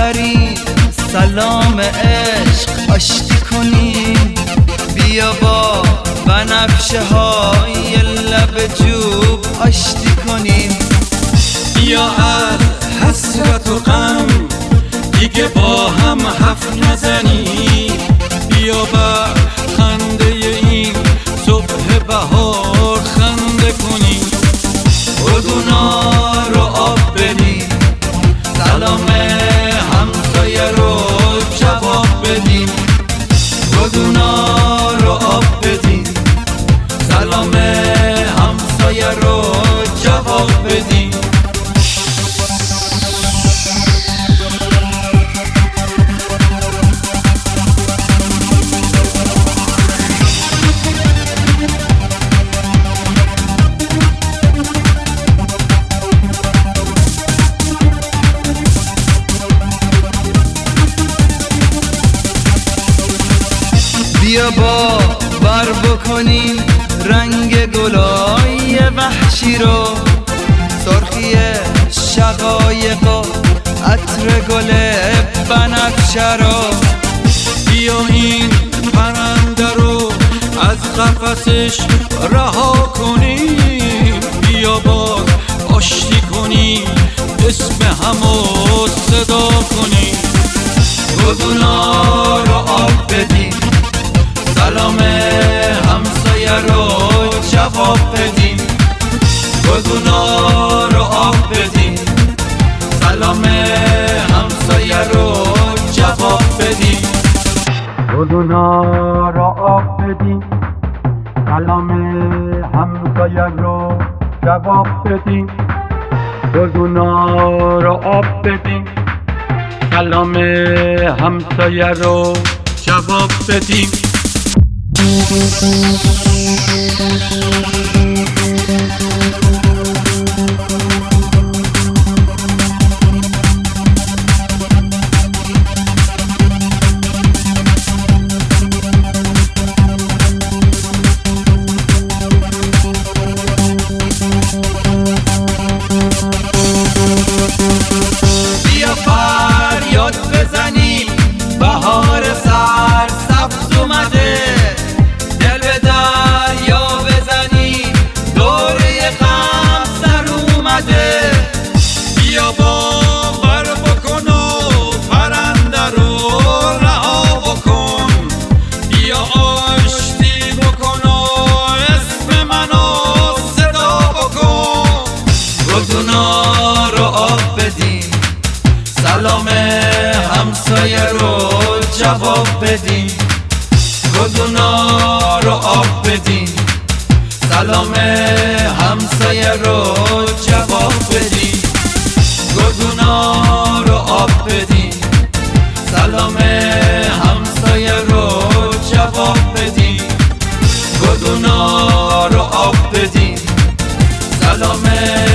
بریم سلام عشق آشتی کنیم. بیا با بنفشه های لب جوب آشتی کنیم. بیا از حسرت و غم دیگه با هم حرف نزنیم. بیا بر خنده این صبح بهار خنده کنیم. گلدونا رو آب بدیم، سلام همسایه رو جواب بدیم. گلدونا رو آب بدیم، سلام همسایه رو جواب بدیم. بیا با بر بکنیم رنگ گلای وحشی رو، سرخی شقایق و عطر گل بنفشه رو. بیا این پرنده رو از قفسش رها کنیم. بیا باز آشتی کنیم، اسم همو صدا کنیم. گلدونا رو آب بدیم، سلام همسایه رو جواب بدیم. گلدونا رو آب بدیم، سلام همسایه رو جواب بدیم. گلدونا رو آب بدیم، سلام همسایه رو جواب بدیم. گلدونا رو آب بدیم، سلام همسایه رو جواب بدیم. بیا فریاد بزنیم، بهار سر سبز اومده. دل به دریا بزنیم، دوره غم سر اومده. بیا باور بکن و پرنده رو رها بکن. بیا آشتی بکن و اسم منو صدا بکن. گلدونا رو آب بدیم، سلام همسایه رو جواب بدیم. گلدونا رو آب بدیم، سلام همسایه رو جواب بدیم. گلدونا رو آب بدیم، سلام همسایه رو جواب بدیم. گلدونا رو آب بدیم، سلام